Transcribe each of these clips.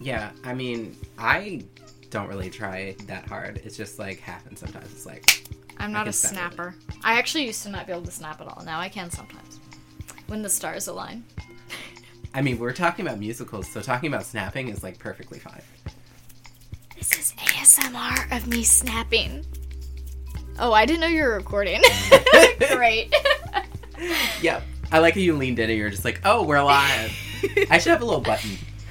Yeah, I mean, I don't really try that hard. It's just, like, happens sometimes. It's like... I'm not a snapper. I actually used to not be able to snap at all. Now I can sometimes. When the stars align. I mean, we're talking about musicals, so talking about snapping is, like, perfectly fine. This is ASMR of me snapping. Oh, I didn't know you were recording. Great. Yep. I like how you leaned in and you're just like, oh, we're live. I should have a little button.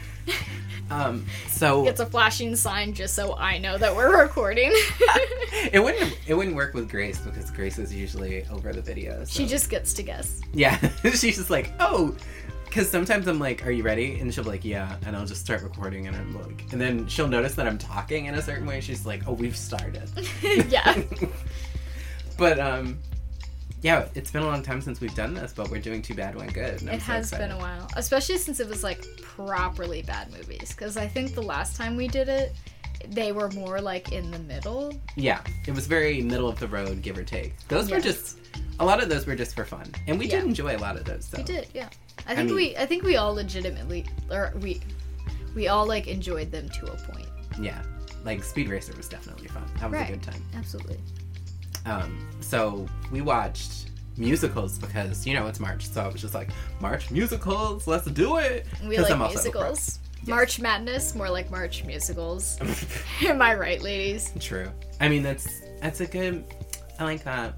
So it's a flashing sign just so I know that we're recording. It wouldn't work with Grace because Grace is usually over the video. So. She just gets to guess. Yeah. She's just like, oh, because sometimes I'm like, are you ready? And she'll be like, yeah. And I'll just start recording and I'm like, and then she'll notice that I'm talking in a certain way. She's like, oh, we've started. Yeah. But, yeah, it's been a long time since we've done this, but we're doing Too Bad Went Good. It has been a while. Especially since it was, like, properly bad movies. Because I think the last time we did it, they were more, like, in the middle. Yeah. It was very middle of the road, give or take. Those were just... A lot of those were just for fun. And we did enjoy a lot of those, so. We did, yeah. I think we all legitimately... Or we all, like, enjoyed them to a point. Yeah. Like, Speed Racer was definitely fun. That was a good time. Absolutely. So we watched musicals because, you know, it's March. So I was just like, March musicals, let's do it. We like musicals. Yes. March Madness, more like March musicals. Am I right, ladies? True. I mean, that's a good, I like that.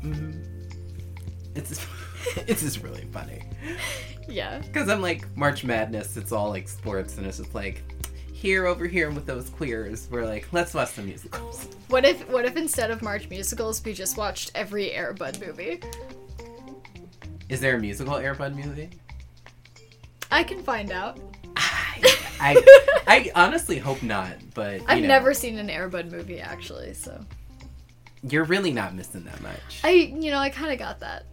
It's just really funny. Yeah. Because I'm like, March Madness, it's all like sports and it's just like, over here with those queers, we're like, let's watch some musicals. What if instead of March musicals, we just watched every Air Bud movie? Is there a musical Air Bud movie? I can find out. I honestly hope not, but I've never seen an Air Bud movie actually, so you're really not missing that much. I kind of got that.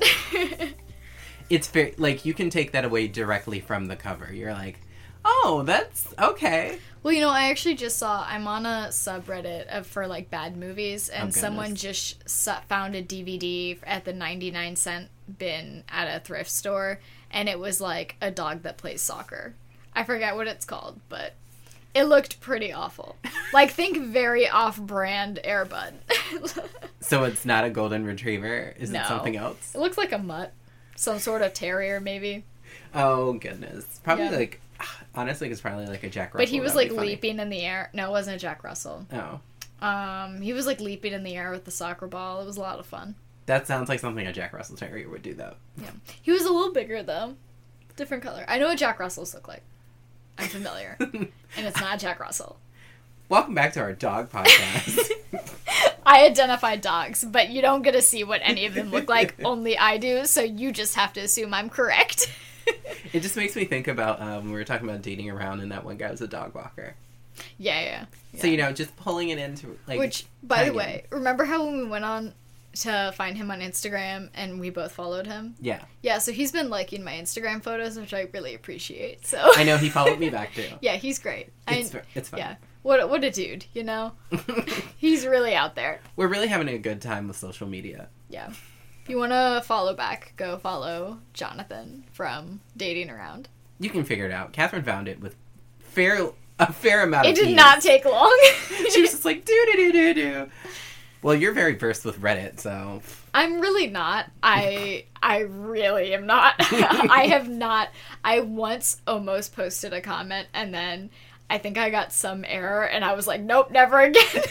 It's very like you can take that away directly from the cover. You're like, oh, that's okay. Well, I actually just saw, I'm on a subreddit for, like, bad movies, and someone just found a DVD at the 99-cent bin at a thrift store, and it was, like, a dog that plays soccer. I forget what it's called, but it looked pretty awful. Like, think very off-brand Air Bud. So it's not a golden retriever? Is it something else? It looks like a mutt. Some sort of terrier, maybe. Oh, goodness. Probably, honestly, it's probably like a Jack Russell. But he was, like, leaping in the air. No, it wasn't a Jack Russell. Oh. He was, like, leaping in the air with the soccer ball. It was a lot of fun. That sounds like something a Jack Russell Terrier would do, though. Yeah. He was a little bigger, though. Different color. I know what Jack Russells look like. I'm familiar. And it's not Jack Russell. Welcome back to our dog podcast. I identify dogs, but you don't get to see what any of them look like. Only I do, so you just have to assume I'm correct. It just makes me think about when we were talking about dating around and that one guy was a dog walker. Yeah. So, just pulling it into, like... Which, by the way, remember how when we went on to find him on Instagram and we both followed him? Yeah. Yeah, so he's been liking my Instagram photos, which I really appreciate, so... I know, he followed me back, too. Yeah, he's great. It's fun. Yeah. What a dude, He's really out there. We're really having a good time with social media. Yeah. If you want to follow back, go follow Jonathan from Dating Around. You can figure it out. Catherine found it with a fair amount of It did not take long. She was just like, do. Well, you're very versed with Reddit, so... I'm really not. I really am not. I have not. I once almost posted a comment, and then I think I got some error, and I was like, nope, never again.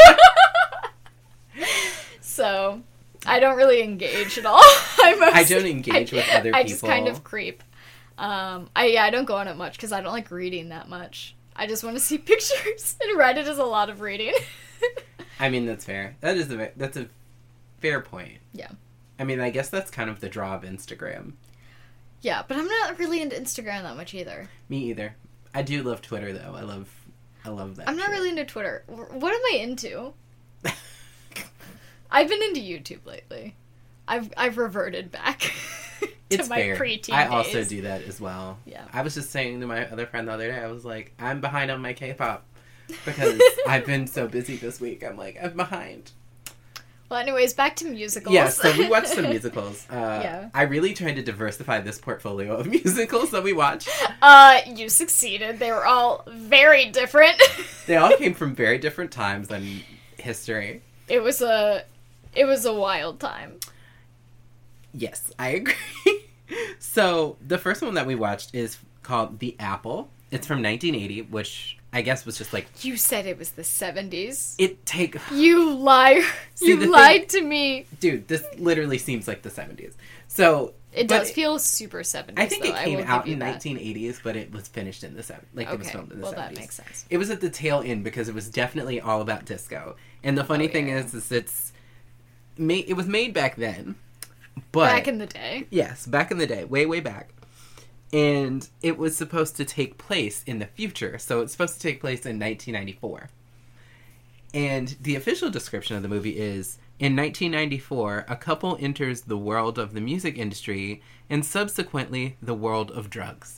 So... I don't really engage at all. I don't engage with other people. I just kind of creep. I don't go on it much because I don't like reading that much. I just want to see pictures, and Reddit is a lot of reading. I mean, that's fair. That's a fair point. Yeah. I mean, I guess that's kind of the draw of Instagram. Yeah, but I'm not really into Instagram that much either. Me either. I do love Twitter though. I love that. I'm not really into Twitter. What am I into? I've been into YouTube lately. I've reverted back to my preteen days. I also do that as well. Yeah. I was just saying to my other friend the other day, I was like, I'm behind on my K-pop because I've been so busy this week. I'm like, I'm behind. Well, anyways, back to musicals. Yeah, so we watched some musicals. Yeah. I really tried to diversify this portfolio of musicals that we watched. You succeeded. They were all very different. They all came from very different times in history. It was a wild time. Yes, I agree. So, the first one that we watched is called The Apple. It's from 1980, which I guess was just like... You said it was the 70s. You liar. You lied to me. Dude, this literally seems like the 70s. So... It does feel super 70s, I think though. it came out in 1980s, but it was finished in the 70s. Like, it was filmed in the 70s. Well, that makes sense. It was at the tail end because it was definitely all about disco. And the funny thing is it was made back then. But, back in the day. Yes, back in the day. Way, way back. And it was supposed to take place in the future. So it's supposed to take place in 1994. And the official description of the movie is, in 1994, a couple enters the world of the music industry and subsequently the world of drugs.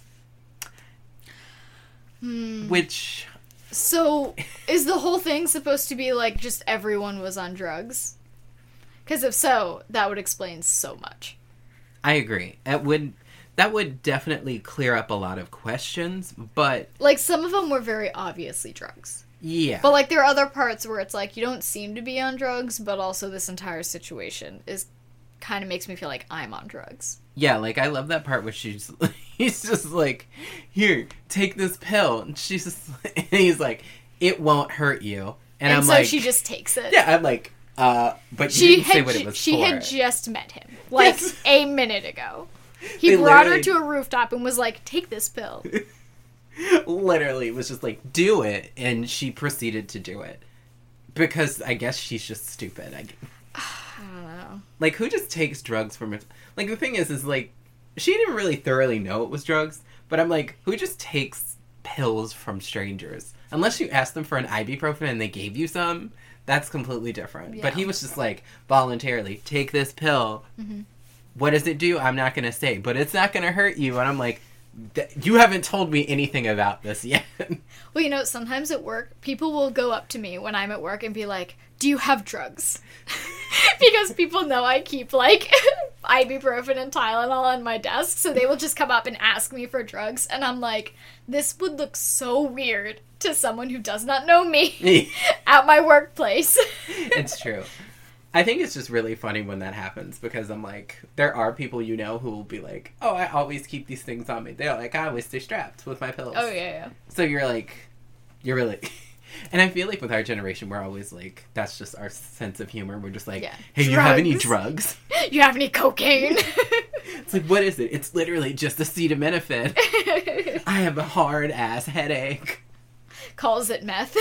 Which... So, is the whole thing supposed to be like just everyone was on drugs? Because if so, that would explain so much. I agree. That would definitely clear up a lot of questions, but... Like, some of them were very obviously drugs. Yeah. But, like, there are other parts where it's like, you don't seem to be on drugs, but also this entire situation kind of makes me feel like I'm on drugs. Yeah, like, I love that part where he's just like, here, take this pill. And she's just, and he's like, it won't hurt you. And I'm so like... she just takes it. Yeah, I'm like, but you didn't say what it was She for. had just met him, like, a minute ago. He brought her to a rooftop and was like, take this pill. Literally, it was just like, do it. And she proceeded to do it. Because I guess she's just stupid. I don't know. Like, who just takes drugs from it? Like, the thing is like, she didn't really thoroughly know it was drugs. But I'm like, who just takes pills from strangers? Unless you asked them for an ibuprofen and they gave you some, that's completely different. Yeah. But he was just like, voluntarily, take this pill. Mm-hmm. What does it do? I'm not going to say. But it's not going to hurt you. And I'm like... You haven't told me anything about this yet. Well, you know, sometimes at work, people will go up to me when I'm at work and be like, do you have drugs? Because people know I keep, like, ibuprofen and Tylenol on my desk, so they will just come up and ask me for drugs, and I'm like, this would look so weird to someone who does not know me at my workplace. It's true. I think it's just really funny when that happens because I'm like, there are people you know who will be like, oh, I always keep these things on me. They're like, I always stay strapped with my pills. Oh, yeah. So you're like, you're really... And I feel like with our generation, we're always like, that's just our sense of humor. We're just like, hey, you have any drugs? You have any cocaine? It's like, what is it? It's literally just acetaminophen. I have a hard-ass headache. Calls it meth.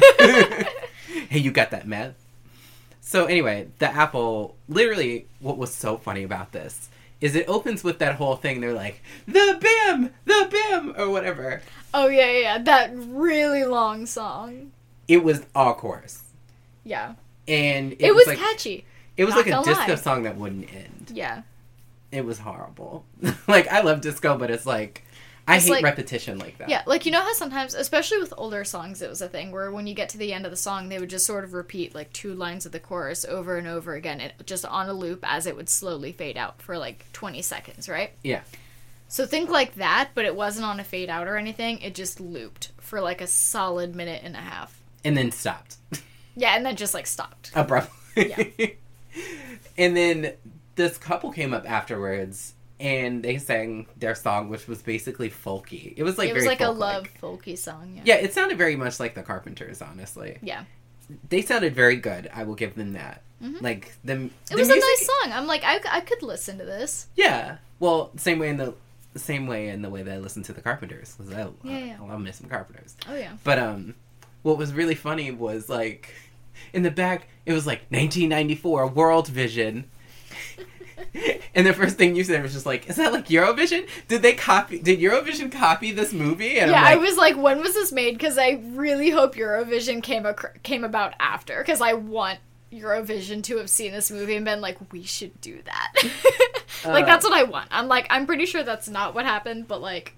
Hey, you got that meth? So anyway, The Apple, literally what was so funny about this is it opens with that whole thing. They're like, the BIM, or whatever. Oh, yeah. That really long song. It was all chorus. Yeah. And it was like, catchy. It was like a disco song that wouldn't end. Yeah. It was horrible. Like, I love disco, but it's like... I hate repetition like that. Yeah, like, you know how sometimes, especially with older songs, it was a thing where when you get to the end of the song, they would just sort of repeat, like, 2 lines of the chorus over and over again, just on a loop as it would slowly fade out for, like, 20 seconds, right? Yeah. So think like that, but it wasn't on a fade out or anything. It just looped for, like, a solid minute and a half. And then stopped. Yeah, and then just, like, stopped. Abruptly. Yeah. And then this couple came up afterwards... And they sang their song, which was basically folky. It was like very a love folky song. Yeah, it sounded very much like the Carpenters, honestly. Yeah, they sounded very good. I will give them that. Mm-hmm. Like it was a nice song. I'm like, I could listen to this. Yeah, well, same way in the way that I listen to the Carpenters. I love me some Carpenters. Oh yeah. But what was really funny was like in the back, it was like 1994 World Vision. And the first thing you said was just like, is that like Eurovision? Did Eurovision copy this movie? And yeah, I was like, when was this made? Because I really hope Eurovision came about after. Because I want Eurovision to have seen this movie and been like, we should do that. Like, that's what I want. I'm like, I'm pretty sure that's not what happened, but like,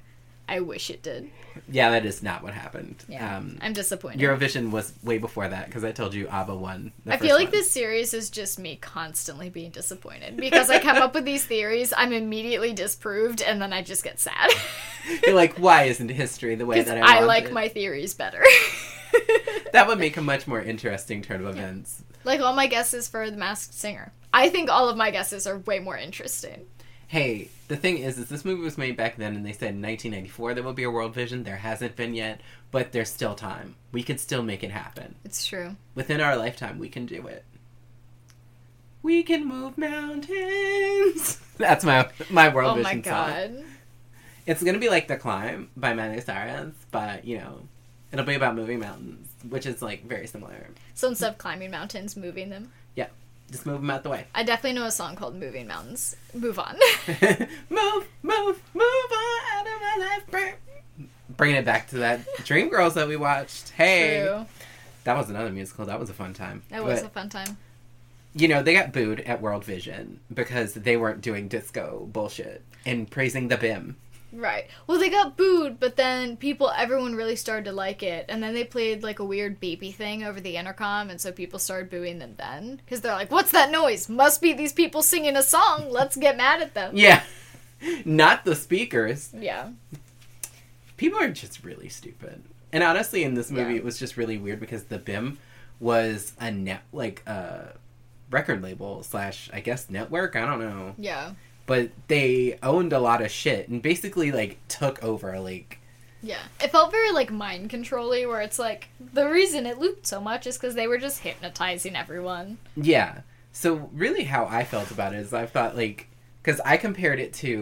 I wish it did. Yeah, that is not what happened. Yeah, I'm disappointed. Eurovision was way before that, because I told you ABBA won the I first feel like one. this series is just me constantly being disappointed. Because I come up with these theories, I'm immediately disproved, and then I just get sad. You're like, why isn't history the way that I want like it? my theories better. That would make a much more interesting turn of events. Like all my guesses for The Masked Singer. I think all of my guesses are way more interesting. Hey, the thing is this movie was made back then, and they said in 1994 there will be a World Vision. There hasn't been yet, but there's still time. We could still make it happen. It's true. Within our lifetime, we can do it. We can move mountains. That's my World Vision song. Oh my god. It's gonna be like The Climb by Miley Cyrus, but, you know, it'll be about moving mountains, which is, like, very similar. So instead of climbing mountains, moving them. Yeah. Just move them out the way. I definitely know a song called Moving Mountains. Move on. move on out of my life. Bringing it back to that Dreamgirls that we watched. Hey. True. That was another musical. That was a fun time. That was a fun time. You know, they got booed at World Vision because they weren't doing disco bullshit and praising the BIM. Right. Well, they got booed, but then everyone really started to like it, and then they played, like, a weird baby thing over the intercom, and so people started booing them then. Because they're like, what's that noise? Must be these people singing a song. Let's get mad at them. Yeah. Not the speakers. Yeah. People are just really stupid. And honestly, in this movie, It was just really weird because the BIM was a record label / I guess network. I don't know. Yeah. But they owned a lot of shit and basically, like, took over, like... Yeah. It felt very, like, mind control-y, where it's like, the reason it looped so much is because they were just hypnotizing everyone. Yeah. So, really how I felt about it is I thought, like... Because I compared...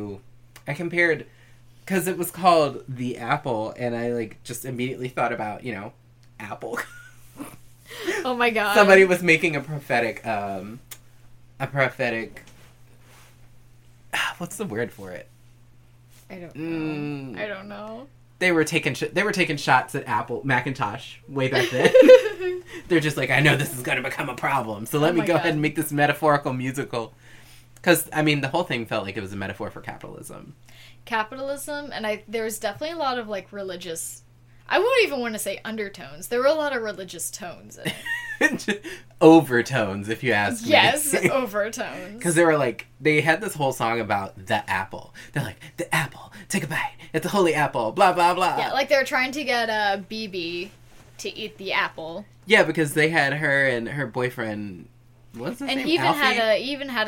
Because it was called The Apple, and I, like, just immediately thought about, you know, Apple. Oh my god. Somebody was making a prophetic... What's the word for it? I don't know. I don't know. They were taking shots at Apple Macintosh way back then. They're just like, I know this is going to become a problem, so let me go ahead and make this metaphorical musical. Because, I mean, the whole thing felt like it was a metaphor for capitalism. Capitalism, and there was definitely a lot of, like, religious... I wouldn't even want to say undertones. There were a lot of religious tones in it. Overtones, if you ask me. Yes, overtones. Because they had this whole song about the apple. They're like, the apple, take a bite. It's a holy apple, blah, blah, blah. Yeah, like they were trying to get BB to eat the apple. Yeah, because they had her and her boyfriend, what's his name? And he Alfie? even had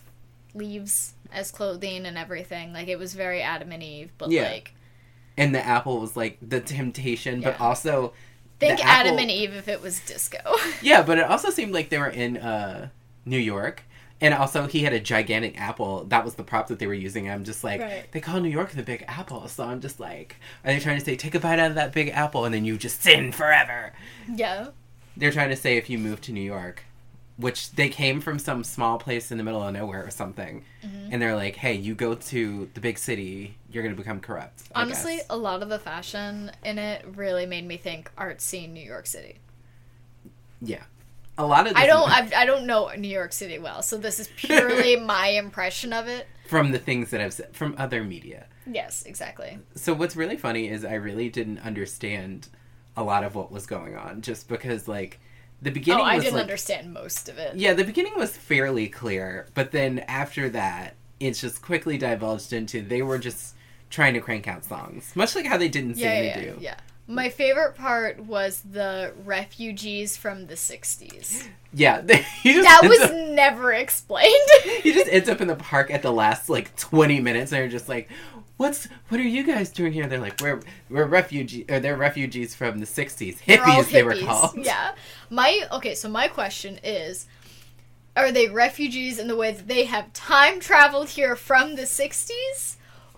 leaves as clothing and everything. Like, it was very Adam and Eve, but like... And the apple was, like, the temptation, but also... Think Adam and Eve if it was disco. Yeah, but it also seemed like they were in New York. And also, he had a gigantic apple. That was the prop that they were using. I'm just like, They call New York the Big Apple. So I'm just like, are they trying to say, take a bite out of that big apple and then you just sin forever? Yeah. They're trying to say if you move to New York, which they came from some small place in the middle of nowhere or something. Mm-hmm. And they're like, hey, you go to the big city, you're going to become corrupt. Honestly, a lot of the fashion in it really made me think art scene New York City. Yeah. A lot of I don't know New York City well, so this is purely my impression of it. From the things that I've said, from other media. Yes, exactly. So what's really funny is I really didn't understand a lot of what was going on, just because, like, the beginning was, I didn't like, understand most of it. Yeah, the beginning was fairly clear, but then after that, it's just quickly divulged into they were just trying to crank out songs. Much like how they didn't Sing Me Do. Yeah. My favorite part was the refugees from the 60s. Yeah. That was never explained. He just ends up in the park at the last, like, 20 minutes, and they're just like, what are you guys doing here? They're like, we're refugees, or they're refugees from the 60s. Hippies, they were called. Yeah. So my question is, are they refugees in the way that they have time traveled here from the 60s?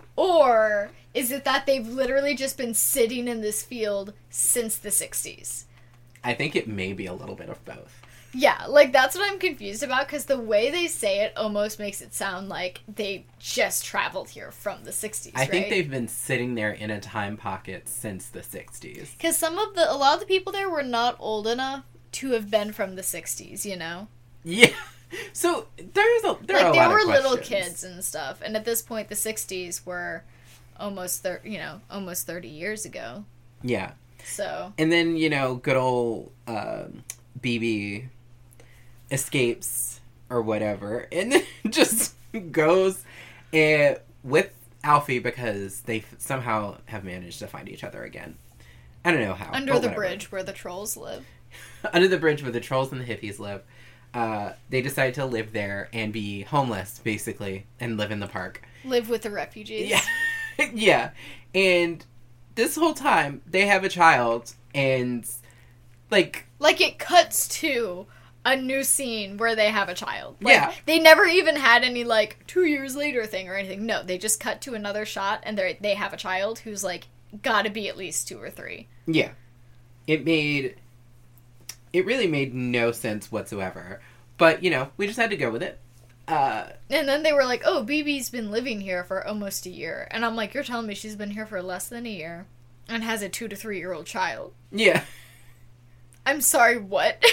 Or is it that they've literally just been sitting in this field since the 60s? I think it may be a little bit of both. Yeah, like, that's what I'm confused about, because the way they say it almost makes it sound like they just traveled here from the 60s, I think they've been sitting there in a time pocket since the 60s. Because a lot of the people there were not old enough to have been from the 60s, you know? Yeah. So, there are a lot of questions. They were little kids and stuff, and at this point, the 60s were almost 30 years ago. Yeah. So. And then, good old BB escapes or whatever, and then just goes with Alfie because they somehow have managed to find each other again. I don't know how. Under the bridge where the trolls live. Under the bridge where the trolls and the hippies live. They decide to live there and be homeless, basically, and live in the park. Live with the refugees. Yeah. Yeah. And this whole time, they have a child, and, like, it cuts to a new scene where they have a child. Yeah. They never even had any, 2 years later thing or anything. No, they just cut to another shot, and they have a child who's, gotta be at least 2 or 3. Yeah. It really made no sense whatsoever. But, we just had to go with it. And then they were like, oh, BB's been living here for almost a year. And I'm like, you're telling me she's been here for less than a year and has a 2 to 3 year old child? Yeah. I'm sorry, what?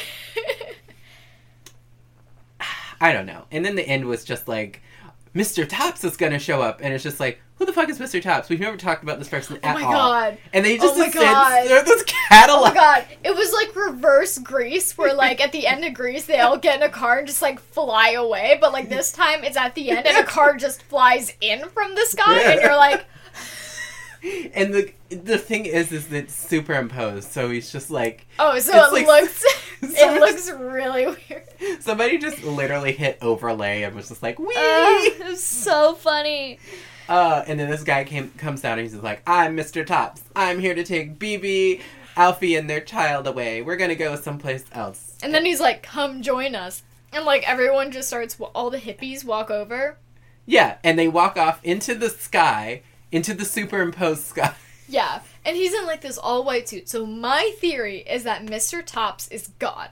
I don't know. And then the end was just like, Mr. Tops is going to show up. And it's just like, who the fuck is Mr. Tops? We've never talked about this person at all. Oh my god. And they just said, this Cadillac. Oh my god. It was like reverse Grease, where at the end of Grease, they all get in a car and just fly away. But this time, it's at the end and a car just flies in from the sky. And you're like... And the thing is that it's superimposed, so he's just like... Oh, so it looks... It looks really weird. Somebody just literally hit overlay and was just like, wee! It was so funny. And then this guy comes down and he's just like, I'm Mr. Tops. I'm here to take BB, Alfie, and their child away. We're gonna go someplace else. And then he's like, come join us. And everyone just starts... All the hippies walk over. Yeah, and they walk off into the sky... Into the superimposed sky. Yeah. And he's in this all-white suit. So my theory is that Mr. Tops is God.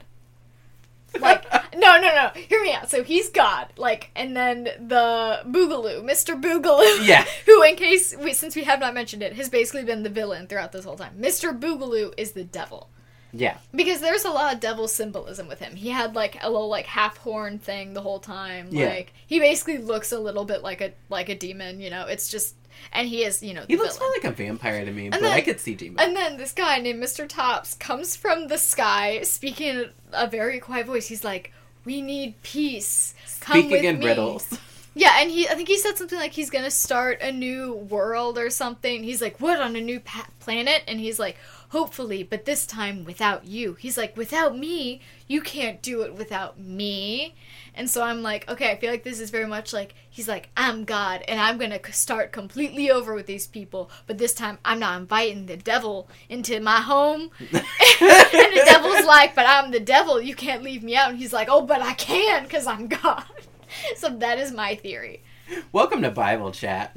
No. Hear me out. So he's God. And then the Boogaloo, Mr. Boogaloo. Yeah. Who, since we have not mentioned it, has basically been the villain throughout this whole time. Mr. Boogaloo is the devil. Yeah. Because there's a lot of devil symbolism with him. He had, a little, half-horn thing the whole time. Yeah. He basically looks a little bit like a demon, It's just... And he is, the He looks villain. more like a vampire to me, but I could see demon. And then this guy named Mr. Tops comes from the sky, speaking in a very quiet voice. He's like, we need peace. Come Speaking with in me. riddles. Yeah, and I think he said something like he's gonna start a new world or something. He's like, what, on a new planet? And he's like, hopefully, but this time without you. He's like, without me? You can't do it without me. And so I'm like, okay, I feel like this is very much he's like, I'm God, and I'm gonna start completely over with these people, but this time I'm not inviting the devil into my home. And the devil's like, but I'm the devil, you can't leave me out. And he's like, oh, but I can, because I'm God. So that is my theory. Welcome to Bible Chat.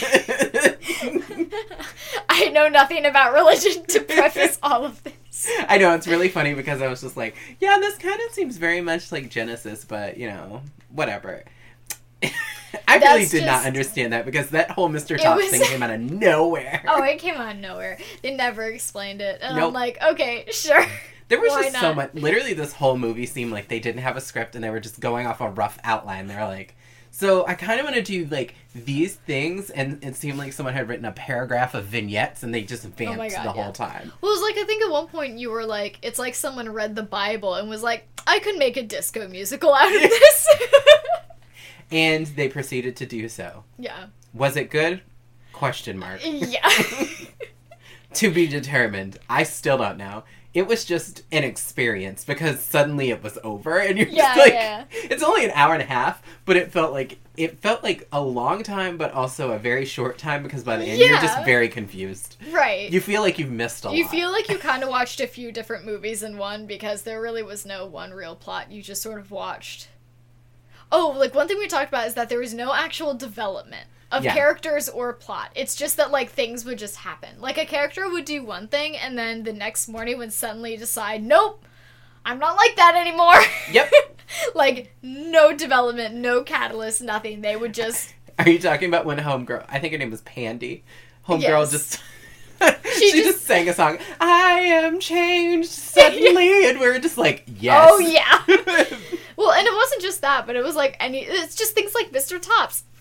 I know nothing about religion to preface all of this. I know, it's really funny because I was just like, yeah, this kind of seems very much like Genesis, but, whatever. I really did not understand that because that whole Mr. Tops thing came out of nowhere. Oh, it came out of nowhere. They never explained it. And I'm like, okay, sure. There was just so much. Literally, this whole movie seemed like they didn't have a script and they were just going off a rough outline. They were like, so I kind of want to do, these things, and it seemed like someone had written a paragraph of vignettes, and they just vamped the whole time. Well, it was I think at one point you were like, it's like someone read the Bible and was like, I could make a disco musical out of this. And they proceeded to do so. Yeah. Was it good? Question mark. Yeah. To be determined. I still don't know. It was just an experience because suddenly it was over and you're just it's only an hour and a half, but it felt like a long time, but also a very short time because by the end you're just very confused. Right. You feel like you've missed a lot. You feel like you kind of watched a few different movies in one because there really was no one real plot. You just sort of watched. Oh, one thing we talked about is that there was no actual development of characters or plot. It's just that, things would just happen. A character would do one thing, and then the next morning would suddenly decide, nope, I'm not like that anymore. Yep. No development, no catalyst, nothing. They would just... Are you talking about when Homegirl, I think her name was Pandy, Homegirl just... she just sang a song, I am changed suddenly, and we were just like, yes. Oh, yeah. Well, and it wasn't just that, but it was it's just things like Mr. Tops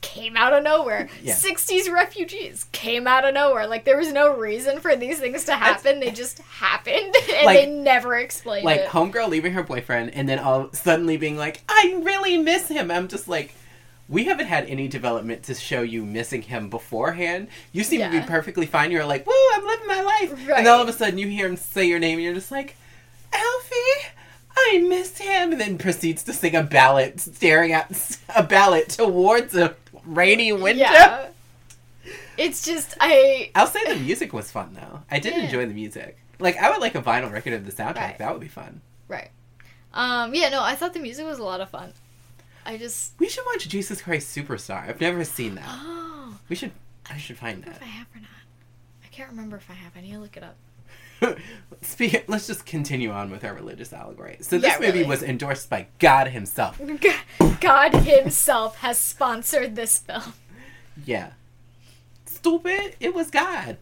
came out of nowhere. Yeah. 60s refugees came out of nowhere. Like, there was no reason for these things to happen. They just happened, and like, they never explained like, it. Like, homegirl leaving her boyfriend, and then all suddenly being like, I really miss him. I'm just like, we haven't had any development to show you missing him beforehand. You seem to be perfectly fine. You're like, woo, I'm living my life. Right. And all of a sudden you hear him say your name, and you're just like, Alfie, I miss him. And then proceeds to sing a ballad, staring at a ballad towards a rainy winter. Yeah. It's just, I'll say the music was fun, though. I did enjoy the music. Like, I would like a vinyl record of the soundtrack. Right. That would be fun. Right. Yeah, no, I thought the music was a lot of fun. We should watch Jesus Christ Superstar. I've never seen that. Oh. I should find that. If I have or not. I can't remember if I have. I need to look it up. Let's just continue on with our religious allegory. So this movie was endorsed by God himself. God himself has sponsored this film. Yeah. Stupid. It was God.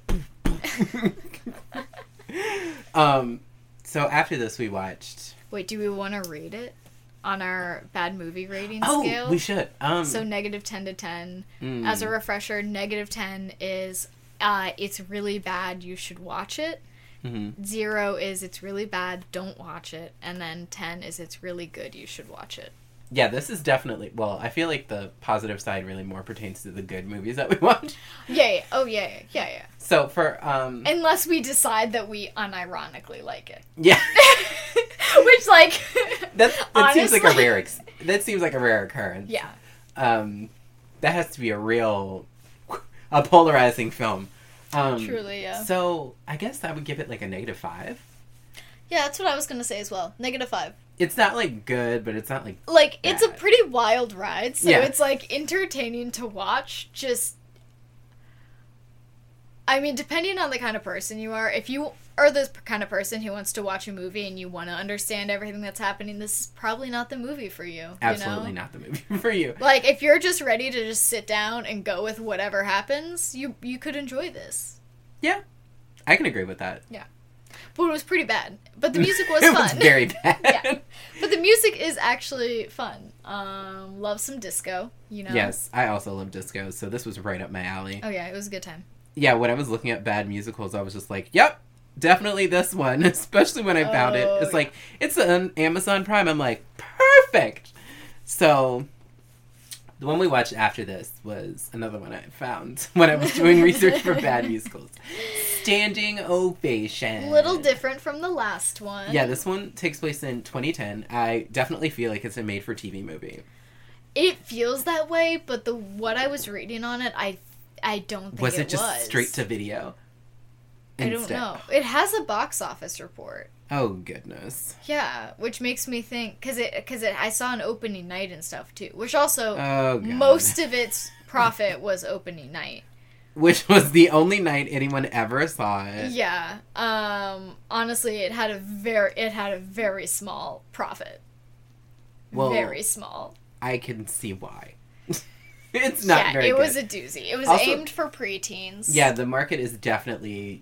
So after this we watched... Wait, do we want to rate it? On our bad movie rating scale. Oh, we should. So -10 to 10. As a refresher, -10 is it's really bad, you should watch it. 0 is it's really bad, don't watch it. And then 10 is it's really good, you should watch it. Yeah, this is definitely... Well, I feel like the positive side really more pertains to the good movies that we watch. Yeah. Oh, yeah. So for... Unless we decide that we unironically like it. Yeah. Which, like... that seems like a rare... That seems like a rare occurrence. Yeah. That has to be a polarizing film. Truly, yeah. So, I guess I would give it like a -5. Yeah, that's what I was going to say as well. -5. It's not, like, good, but it's not, like, Like, bad. It's a pretty wild ride, so it's, like, entertaining to watch. Just... I mean, depending on the kind of person you are, if you are the kind of person who wants to watch a movie and you want to understand everything that's happening, this is probably not the movie for you. Absolutely not the movie for you. Like, if you're just ready to just sit down and go with whatever happens, you could enjoy this. Yeah. I can agree with that. Yeah. But it was pretty bad. But the music was fun. It was very bad. Yeah. But the music is actually fun. Love some disco, you know? Yes, I also love disco, so this was right up my alley. Oh, yeah, it was a good time. Yeah, when I was looking at bad musicals, I was just like, yep, definitely this one. Especially when I found it. It's like, it's on Amazon Prime. I'm like, perfect! So, the one we watched after this was another one I found when I was doing research for bad musicals. Standing Ovation. A little different from the last one. Yeah, this one takes place in 2010. I definitely feel like it's a made-for-TV movie. It feels that way, but what I was reading on it, I don't think was it just straight to video? I don't know. It has a box office report. Oh, goodness. Yeah, which makes me think... Because I saw an opening night and stuff, too. Which also... Oh, God. Most of its profit was opening night. Which was the only night anyone ever saw it. Yeah. Honestly, it had a very small profit. Well, very small. I can see why. It's not very good. It was a doozy. It was also aimed for preteens. Yeah, the market is definitely,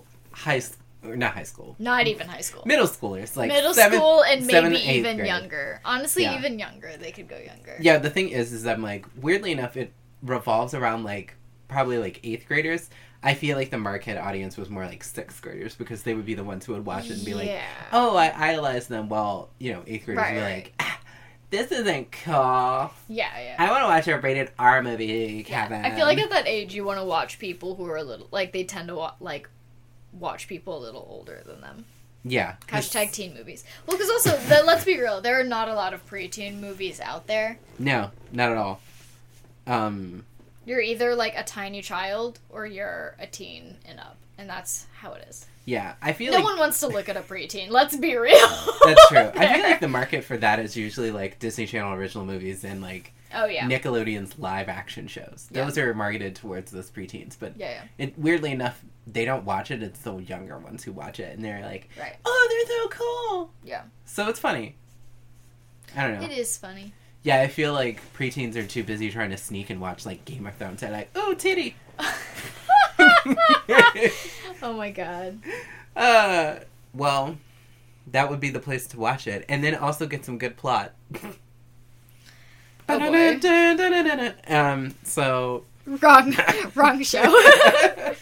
not high school. Not even high school. Middle schoolers. Like middle school and maybe even younger. Honestly, even younger. They could go younger. Yeah, the thing is I'm like, weirdly enough, it revolves around like, probably like 8th graders. I feel like the market audience was more like 6th graders because they would be the ones who would watch it and be like, oh, I idolize them. While, 8th graders would be like, this isn't cool. Yeah. I want to watch a rated R movie, Kevin. I feel like at that age you want to watch people who are a little, like, they tend to watch people a little older than them. Yeah. Hashtag teen movies. Well, because also, let's be real, there are not a lot of preteen movies out there. No, not at all. You're either, like, a tiny child or you're a teen and up. And that's how it is. Yeah, I feel no one wants to look at a preteen. Let's be real. That's true. I feel like the market for that is usually, like, Disney Channel original movies and, like, Nickelodeon's live action shows. Those are marketed towards those preteens. But weirdly enough, they don't watch it. It's the younger ones who watch it. And they're like, oh, they're so cool. Yeah. So it's funny. I don't know. It is funny. Yeah, I feel like preteens are too busy trying to sneak and watch, like, Game of Thrones. They're like, ooh, titty. Oh my god. Well, that would be the place to watch it. And then also get some good plot. So wrong show.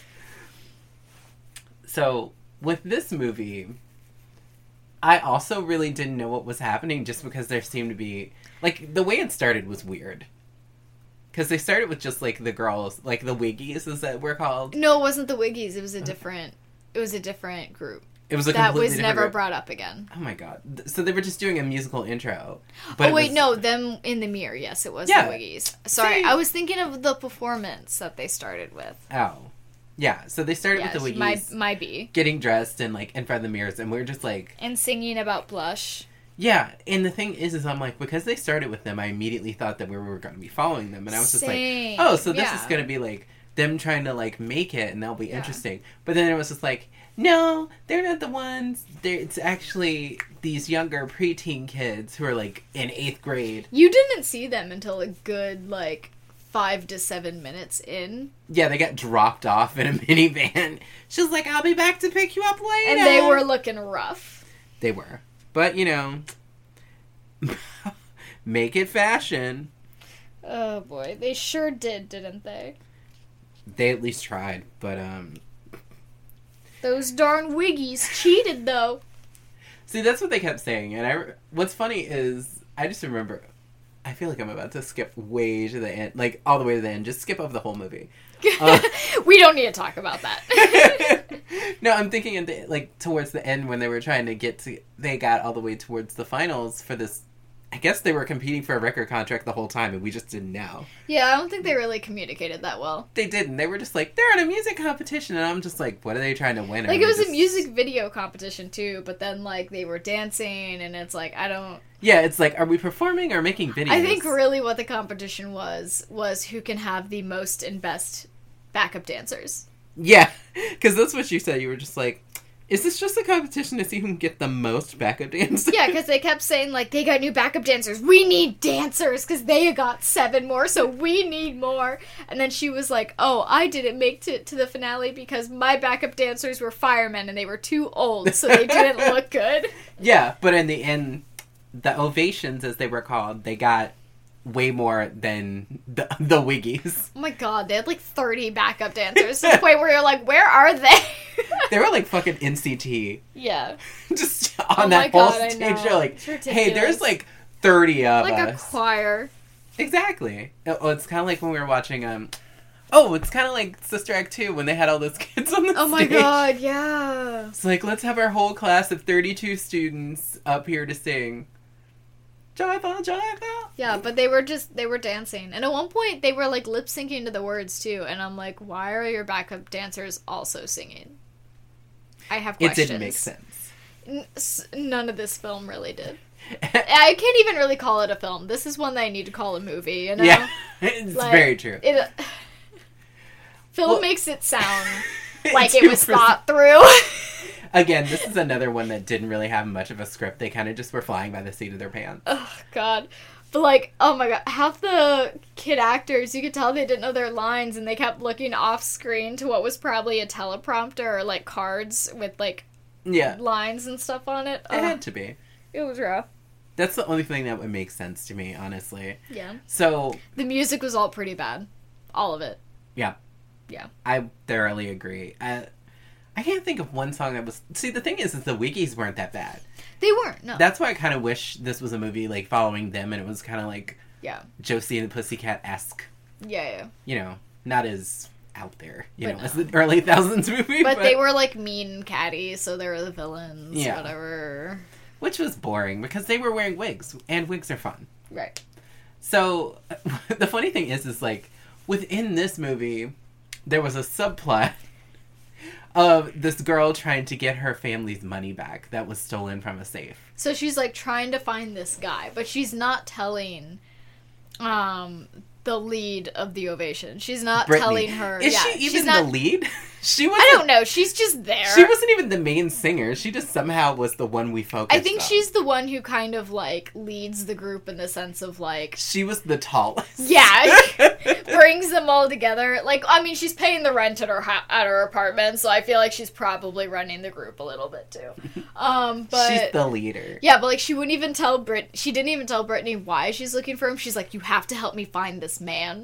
So with this movie, I also really didn't know what was happening just because there seemed to be, like, the way it started was weird. Because they started with just, like, the girls, like, the Wiggies, is that we're called? No, it wasn't the Wiggies. It was a different group. It was a that completely was different never group. brought up again. Oh my god. So they were just doing a musical intro. But oh wait, no, them in the mirror. Yes, it was the Wiggies. Sorry, See? I was thinking of the performance that they started with. Oh. Yeah, so they started with the Wiggies. My B. Getting dressed and, like, in front of the mirrors, and we were just like... And singing about blush. Yeah, and the thing is I'm like, because they started with them, I immediately thought that we were going to be following them. And I was just like, oh, so this is going to be, like, them trying to, like, make it, and that'll be interesting. But then it was just like, no, they're not the ones. It's actually these younger preteen kids who are, like, in 8th grade. You didn't see them until a good, like, 5 to 7 minutes in. Yeah, they got dropped off in a minivan. She was like, I'll be back to pick you up later. And they were looking rough. They were. But, you know, make it fashion. Oh, boy. They sure didn't they? They at least tried, but, Those darn Wiggies cheated, though. See, that's what they kept saying, and what's funny is, I just remember, I feel like I'm about to skip way to the end, like, all the way to the end, just skip over the whole movie. We don't need to talk about that. No, I'm thinking, like, towards the end when they were trying to they got all the way towards the finals for this, I guess they were competing for a record contract the whole time, and we just didn't know. Yeah, I don't think they really communicated that well. They didn't. They were just like, they're in a music competition, and I'm just like, what are they trying to win? Like, it was a music video competition, too, but then, like, they were dancing, and it's like, I don't... Yeah, it's like, are we performing or making videos? I think really what the competition was who can have the most and best backup dancers. Yeah, because that's what you said. You were just like, is this just a competition to see who can get the most backup dancers? Yeah, because they kept saying, like, they got new backup dancers. We need dancers, because they got 7 more, so we need more. And then she was like, oh, I didn't make it to the finale because my backup dancers were firemen, and they were too old, so they didn't look good. Yeah, but in the end, the ovations, as they were called, they got way more than the Wiggies. Oh my god, they had like 30 backup dancers to the point where you're like, where are they? They were like fucking NCT. Yeah. Just on that whole stage, you're like, hey, there's like 30 of us. Like a choir. Exactly. Oh, it's kind of like when we were watching, it's kind of like Sister Act 2 when they had all those kids on the stage. Oh my god, yeah. It's like, let's have our whole class of 32 students up here to sing. Joyful, joyful. Yeah, but they were dancing. And at one point, they were, like, lip-syncing to the words, too. And I'm like, why are your backup dancers also singing? I have questions. It didn't make sense. None of this film really did. I can't even really call it a film. This is one that I need to call a movie, you know? Yeah, it's like, very true. Film makes it sound like it was thought through. Again, this is another one that didn't really have much of a script. They kind of just were flying by the seat of their pants. Oh, God. But, like, oh my god, half the kid actors, you could tell they didn't know their lines, and they kept looking off-screen to what was probably a teleprompter or, like, cards with, like, lines and stuff on it. It had to be. It was rough. That's the only thing that would make sense to me, honestly. Yeah. So... The music was all pretty bad. All of it. Yeah. Yeah. I thoroughly agree. I can't think of one song that was... See, the thing is the Wiggies weren't that bad. They weren't, no. That's why I kind of wish this was a movie, like, following them, and it was kind of like... Yeah. Josie and the Pussycat-esque. Yeah. You know, not as out there, you know, as the early thousands movie. But they were, like, mean and catty, so they were the villains, yeah. Whatever. Which was boring, because they were wearing wigs, and wigs are fun. Right. So, the funny thing is, like, within this movie, there was a subplot of this girl trying to get her family's money back that was stolen from a safe. So she's, like, trying to find this guy, but she's not telling the lead of the Ovation. She's not Brittany. telling her... Is she even the lead? I don't know. She's just there. She wasn't even the main singer. She just somehow was the one we focused on. I think she's the one who kind of, like, leads the group in the sense of, like... She was the tallest. Yeah. Brings them all together. Like, I mean, she's paying the rent at her apartment, so I feel like she's probably running the group a little bit, too. But... She's the leader. Yeah, but, like, she wouldn't even tell she didn't even tell Brittany why she's looking for him. She's like, you have to help me find this man.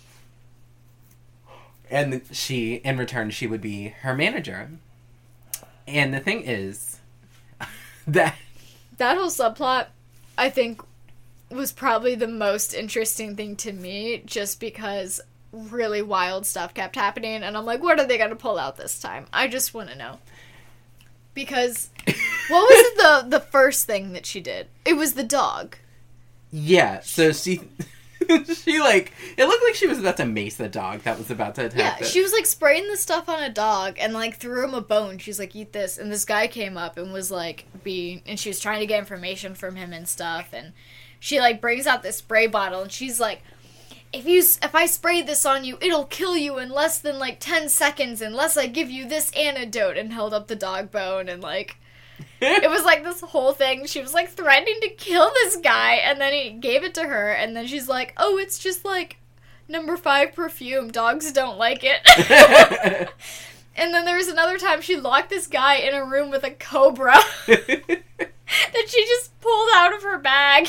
And in return, she would be her manager. And the thing is, that whole subplot, I think, was probably the most interesting thing to me, just because really wild stuff kept happening, and I'm like, what are they going to pull out this time? I just want to know. Because, what was the first thing that she did? It was the dog. Yeah, so she, like, it looked like she was about to mace the dog that was about to attack she was, like, spraying the stuff on a dog and, like, threw him a bone. She's like, eat this. And this guy came up and was, like, and she was trying to get information from him and stuff. And she, like, brings out this spray bottle and she's like, if I spray this on you, it'll kill you in less than, like, 10 seconds unless I give you this antidote. And held up the dog bone and, like... It was like this whole thing. She was like threatening to kill this guy, and then he gave it to her, and then she's like, oh, it's just like No. 5 perfume. Dogs don't like it. And then there was another time she locked this guy in a room with a cobra that she just pulled out of her bag.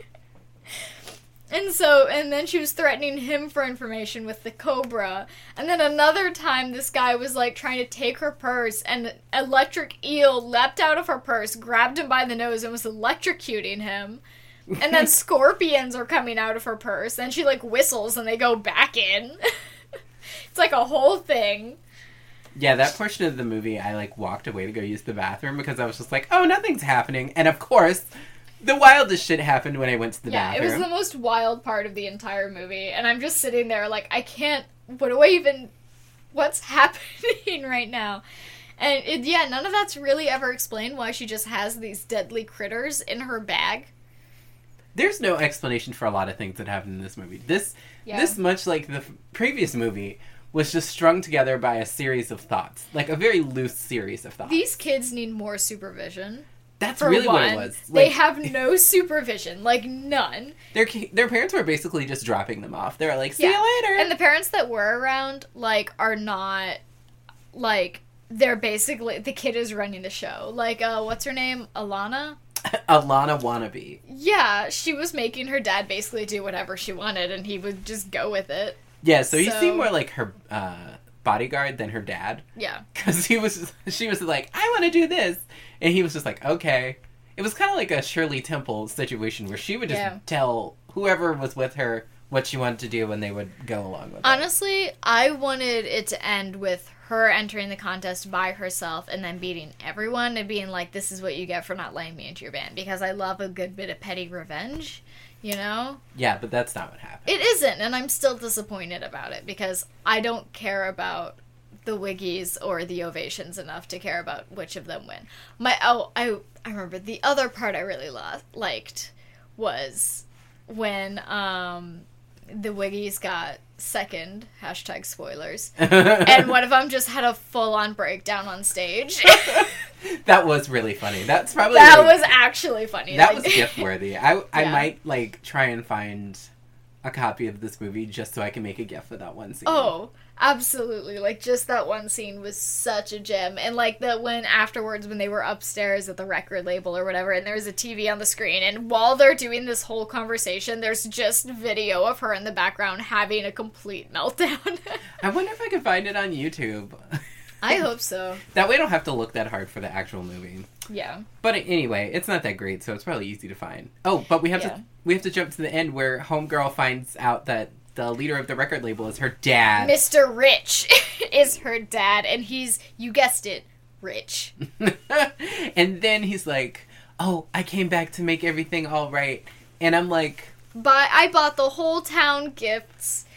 And then she was threatening him for information with the cobra. And then another time, this guy was, like, trying to take her purse, and an electric eel leapt out of her purse, grabbed him by the nose, and was electrocuting him. And then scorpions are coming out of her purse, and she, like, whistles, and they go back in. It's, like, a whole thing. Yeah, that portion of the movie, I, like, walked away to go use the bathroom, because I was just like, oh, nothing's happening. And, of course... The wildest shit happened when I went to the bathroom. Yeah, it was the most wild part of the entire movie, and I'm just sitting there like, I can't, what's happening right now? And, none of that's really ever explained why she just has these deadly critters in her bag. There's no explanation for a lot of things that happen in this movie. This, much like the previous movie, was just strung together by a series of thoughts. Like, a very loose series of thoughts. These kids need more supervision. That's really what it was. Like, they have no supervision. Like, none. Their parents were basically just dropping them off. They were like, see you later. And the parents that were around, like, are not, like, they're basically, the kid is running the show. Like, what's her name? Alana? Alana Wannabe. Yeah, she was making her dad basically do whatever she wanted, and he would just go with it. Yeah, so he seemed more like her bodyguard than her dad. Yeah. Because she was like, I want to do this. And he was just like, okay. It was kind of like a Shirley Temple situation where she would just tell whoever was with her what she wanted to do and they would go along with it. Honestly, I wanted it to end with her entering the contest by herself and then beating everyone and being like, this is what you get for not letting me into your band. Because I love a good bit of petty revenge, you know? Yeah, but that's not what happened. It isn't, and I'm still disappointed about it because I don't care about the Wiggies or the Ovations enough to care about which of them win. I remember the other part I really liked was when the Wiggies got second, #spoilers, and one of them just had a full-on breakdown on stage. That was really funny. That's probably was actually funny. That was gift-worthy. I might, like, try and find a copy of this movie just so I can make a GIF of that one scene. Oh, absolutely. Like, just that one scene was such a gem. And, like, when afterwards, when they were upstairs at the record label or whatever, and there was a TV on the screen, and while they're doing this whole conversation, there's just video of her in the background having a complete meltdown. I wonder if I can find it on YouTube. I hope so. That way I don't have to look that hard for the actual movie. Yeah. But anyway, it's not that great, so it's probably easy to find. Oh, but we have to jump to the end where Homegirl finds out that the leader of the record label is her dad. Mr. Rich is her dad, and he's, you guessed it, rich. And then he's like, oh, I came back to make everything all right. And I'm like... I bought the whole town gifts.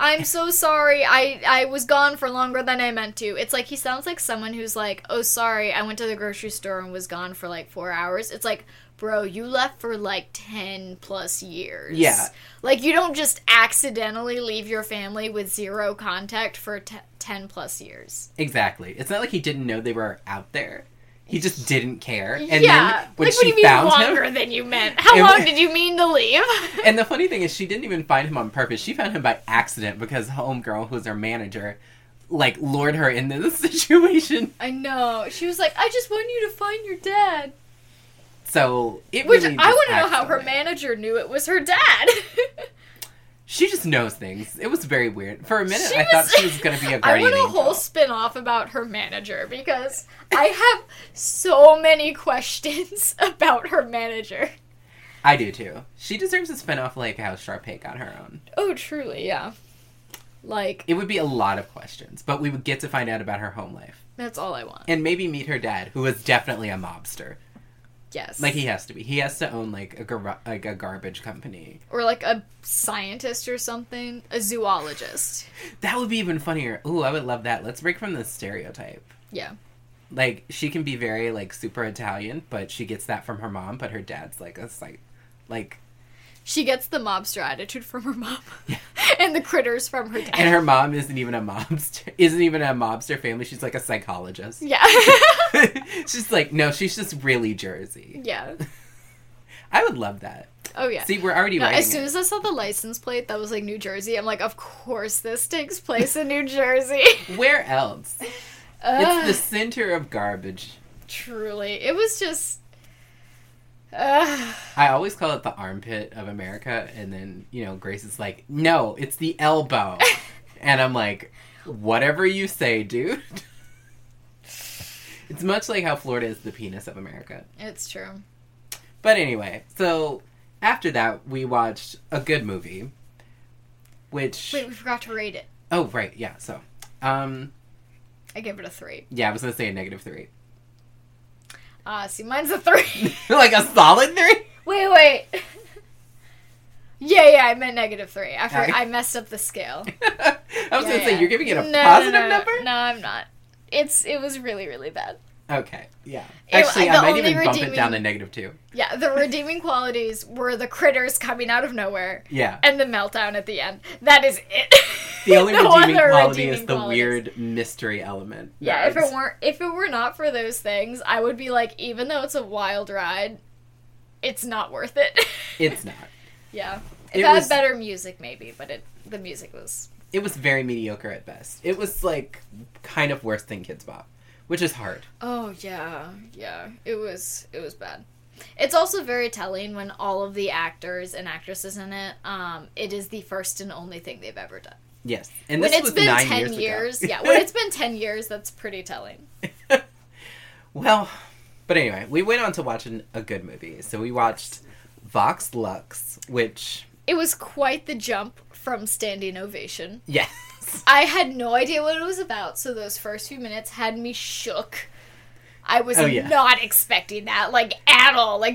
I'm so sorry. I was gone for longer than I meant to. It's like he sounds like someone who's like, oh, sorry, I went to the grocery store and was gone for like 4 hours. It's like, bro, you left for like 10 plus years. Yeah. Like, you don't just accidentally leave your family with zero contact for 10 plus years. Exactly. It's not like he didn't know they were out there. He just didn't care. And yeah. then when like, she what do you found mean longer him, than you meant? How long did you mean to leave? And the funny thing is, she didn't even find him on purpose. She found him by accident because homegirl, who's her manager, like, lured her into this situation. I know. She was like, I just want you to find your dad. So, it Which, really I want to know how her accident. manager knew it was her dad. She just knows things. It was very weird. For a minute, She I thought she was going to be a I guardian want a angel. whole spin-off about her manager, because I have so many questions about her manager. I do, too. She deserves a spinoff like how Sharpay got her own. Oh, truly, yeah. Like, It would be a lot of questions, but we would get to find out about her home life. that's all I want. And maybe meet her dad, who is definitely a mobster. Yes. Like, he has to be. He has to own, like, a garbage company. Or like a scientist or something. A zoologist. That would be even funnier. Ooh, I would love that. Let's break from the stereotype. Yeah. Like, she can be very, like, super Italian, but she gets that from her mom, but her dad's, like, like... She gets the mobster attitude from her mom. Yeah. And the critters from her dad. And her mom isn't even a mobster family. She's, like, a psychologist. Yeah. She's like, no, she's just really Jersey. Yeah. I would love that. Oh, yeah. See, we're already No, writing as soon as I saw the license plate that was like New Jersey, I'm like, of course this takes place in New Jersey. Where else? It's the center of garbage. Truly. It was just... I always call it the armpit of America, and then, Grace is like, no, it's the elbow. And I'm like, whatever you say, dude. It's much like how Florida is the penis of America. It's true. But anyway, so after that, we watched a good movie, which... Wait, we forgot to rate it. Oh, right, yeah, so... I gave it a 3. Yeah, I was going to say a -3. See, mine's a 3. Like a solid 3? Wait. Yeah, I meant -3. I messed up the scale. I was going to say, you're giving it a No, positive number? No, I'm not. It was really, really bad. Okay, yeah. Actually, I the might even only bump it down to -2. Yeah, the redeeming qualities were the critters coming out of nowhere. Yeah. And the meltdown at the end. That is it. The only No redeeming other quality redeeming is the qualities. weird mystery element. Yeah, if it were not for those things, I would be like, even though it's a wild ride, it's not worth it. It's not. Yeah. It It had was- better music, maybe, but the music was... It was very mediocre at best. It was, like, kind of worse than Kids Bop, which is hard. Oh, yeah. It was bad. It's also very telling when all of the actors and actresses in it, it is the first and only thing they've ever done. Yes. And When this it's was been 9 10 years ago. yeah, when it's been 10 years, that's pretty telling. Well, but anyway, we went on to watch a good movie. So we watched Vox Lux, which... It was quite the jump from Standing Ovation. Yes. I had no idea what it was about, so those first few minutes had me shook. I was not expecting that, like, at all. Like,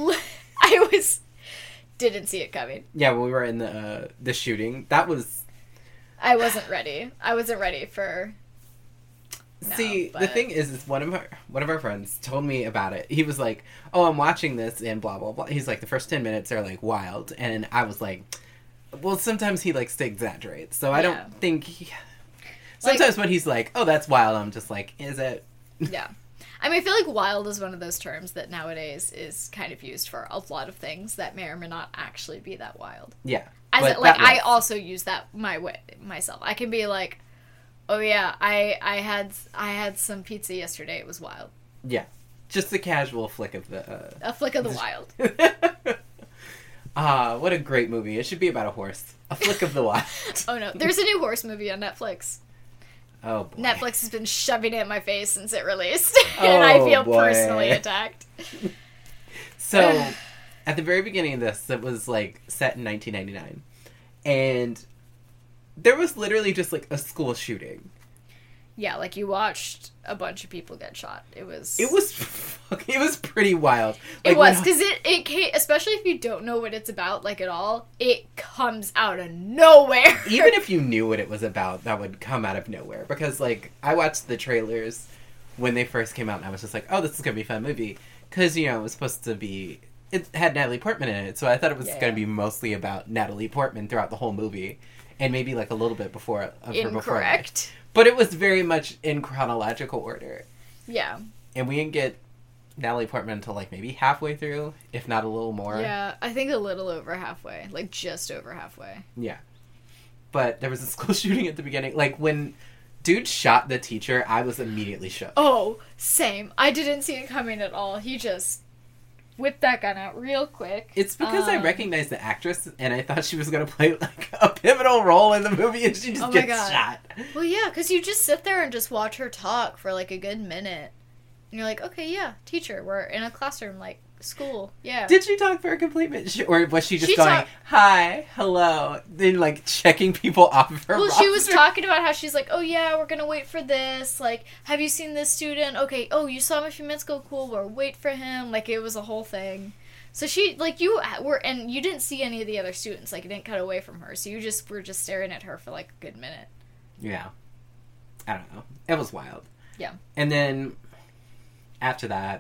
didn't see it coming. Yeah, when we were in the shooting, that was... I wasn't ready. I wasn't ready for... See, the thing is one of our friends told me about it. He was like, "Oh, I'm watching this and blah blah blah." He's like, "The first 10 minutes are like wild," and I was like, "Well, sometimes he likes to exaggerate, so I don't think." Sometimes when he's like, "Oh, that's wild," I'm just like, "Is it?" Yeah, I mean, I feel like wild is one of those terms that nowadays is kind of used for a lot of things that may or may not actually be that wild. Yeah, I also use that myself. I can be like, oh yeah, I had some pizza yesterday. It was wild. Yeah, just a casual flick of the... A flick of the wild. What a great movie. It should be about a horse. A flick of the wild. Oh no, there's a new horse movie on Netflix. Oh boy. Netflix has been shoving it in my face since it released. And I feel personally attacked. So, at the very beginning of this, it was like set in 1999. And... there was literally just, like, a school shooting. Yeah, like you watched a bunch of people get shot. It was pretty wild. Like, it was, because it came, especially if you don't know what it's about, like, at all, it comes out of nowhere. Even if you knew what it was about, that would come out of nowhere. Because, like, I watched the trailers when they first came out, and I was just like, oh, this is going to be a fun movie. Because, you know, it was supposed to be... It had Natalie Portman in it, so I thought it was going to be mostly about Natalie Portman throughout the whole movie. And maybe, like, a little bit before... Incorrect. But it was very much in chronological order. Yeah. And we didn't get Natalie Portman until, like, maybe halfway through, if not a little more. Yeah, I think a little over halfway. Like, just over halfway. Yeah. But there was a school shooting at the beginning. Like, when dude shot the teacher, I was immediately shook. Oh, same. I didn't see it coming at all. He just whipped that gun out real quick. It's because I recognized the actress, and I thought she was going to play, like, a pivotal role in the movie, and she just gets shot. Well, yeah, because you just sit there and just watch her talk for, like, a good minute. And you're like, okay, yeah, teacher, we're in a classroom, like, school, yeah. Did she talk for a complete minute? Or was she just going, hi, hello, then, like, checking people off of her roster? She was talking about how she's like, oh, yeah, we're gonna wait for this, like, have you seen this student? Okay, oh, you saw him a few minutes ago, cool, we'll wait for him, like, it was a whole thing. So she, like, you were, and you didn't see any of the other students, like, it didn't cut away from her, so you just were just staring at her for, like, a good minute. Yeah. I don't know. It was wild. Yeah. And then, after that,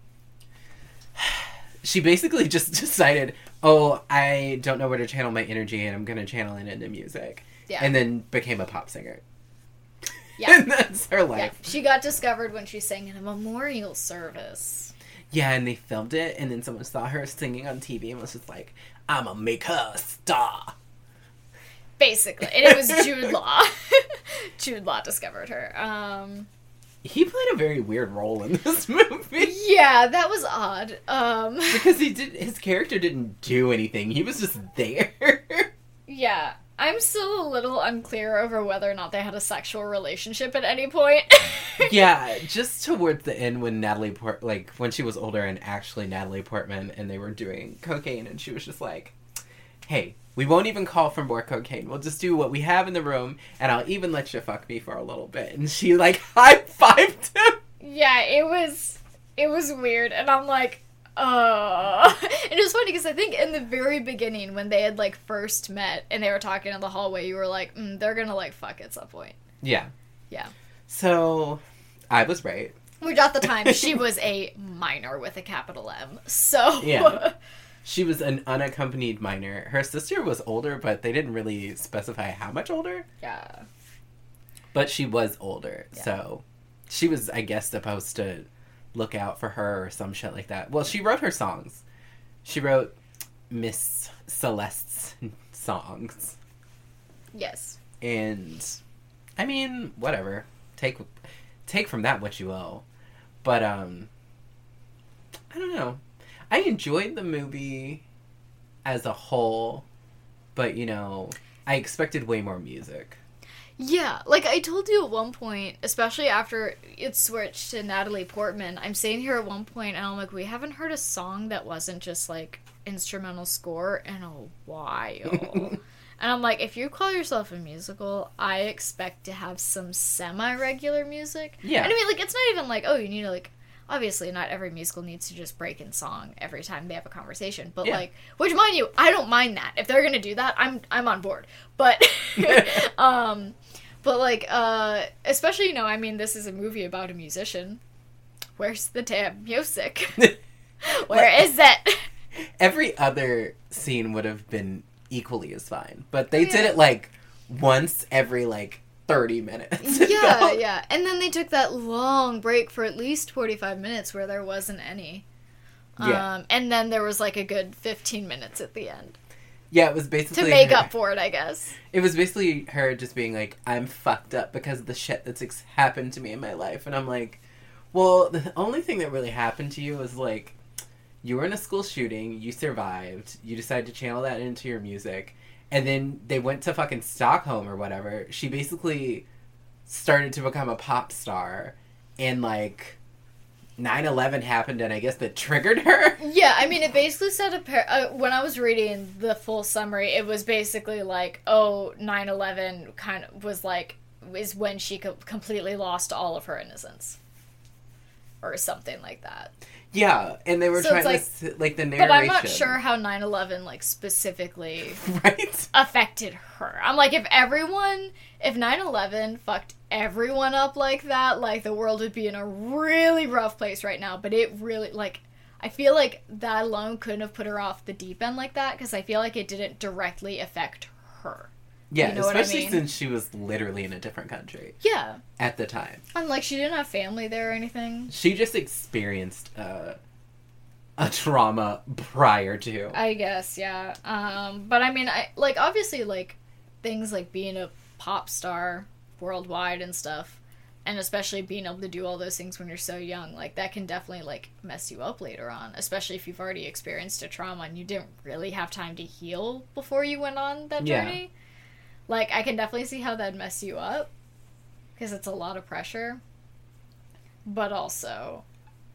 she basically just decided, oh, I don't know where to channel my energy, and I'm going to channel it into music. Yeah. And then became a pop singer. Yeah. And that's her life. Yeah. She got discovered when she sang in a memorial service. Yeah, and they filmed it, and then someone saw her singing on TV and was just like, I'm going to make her a star. Basically. And it was Jude Law. Jude Law discovered her. He played a very weird role in this movie. Yeah, that was odd. Because his character didn't do anything. He was just there. Yeah. I'm still a little unclear over whether or not they had a sexual relationship at any point. Yeah, just towards the end when when she was older and actually Natalie Portman, and they were doing cocaine, and she was just like, hey, we won't even call for more cocaine. We'll just do what we have in the room, and I'll even let you fuck me for a little bit. And she, like, high-fived him. Yeah, it was weird, and I'm like, And it was funny because I think in the very beginning when they had, like, first met and they were talking in the hallway, you were like, they're gonna, like, fuck at some point. Yeah. Yeah. So, I was right. Which at the time, she was a minor with a capital M, so... Yeah. She was an unaccompanied minor. Her sister was older, but they didn't really specify how much older. Yeah. But she was older, so she was, I guess, supposed to look out for her or some shit like that. Well, she wrote her songs. She wrote Miss Celeste's songs. Yes. And, I mean, whatever. Take from that what you will. But, I don't know. I enjoyed the movie as a whole, but, you know, I expected way more music. Yeah, like I told you at one point, especially after it switched to Natalie Portman, I'm sitting here at one point and I'm like, we haven't heard a song that wasn't just, like, instrumental score in a while. And I'm like, if you call yourself a musical, I expect to have some semi-regular music. Yeah. And I mean, like, it's not even like, oh, you need to, like... Obviously, not every musical needs to just break in song every time they have a conversation. But, like, which, mind you, I don't mind that. If they're going to do that, I'm on board. But, but, like, especially, you know, I mean, this is a movie about a musician. Where's the damn music? Where is it? Every other scene would have been equally as fine. But they did it, like, once every, like, 30 minutes. Yeah, yeah. And then they took that long break for at least 45 minutes where there wasn't any. Yeah. And then there was like a good 15 minutes at the end. Yeah, it was basically... To make up for it, I guess. It was basically her just being like, I'm fucked up because of the shit that's happened to me in my life. And I'm like, well, the only thing that really happened to you is like, you were in a school shooting, you survived, you decided to channel that into your music... And then they went to fucking Stockholm or whatever. She basically started to become a pop star. And, like, 9/11 happened, and I guess that triggered her. Yeah, I mean, it basically said... when I was reading the full summary, it was basically like, oh, 9/11 kind of was, like, is when she completely lost all of her innocence. Or something like that. Yeah, and they were so trying to, like, the narration. But I'm not sure how 9/11, like, specifically right? affected her. I'm like, if 9/11 fucked everyone up like that, like, the world would be in a really rough place right now. But it really, like, I feel like that alone couldn't have put her off the deep end like that, because I feel like it didn't directly affect her. Yeah, you know especially what I mean? since she was literally in a different country. Yeah. At the time. And, like, she didn't have family there or anything. She just experienced a trauma prior to. I guess, yeah. But, I mean, obviously, like, things like being a pop star worldwide and stuff, and especially being able to do all those things when you're so young, like, that can definitely, like, mess you up later on, especially if you've already experienced a trauma and you didn't really have time to heal before you went on that journey. Yeah. Like, I can definitely see how that'd mess you up, because it's a lot of pressure. But also,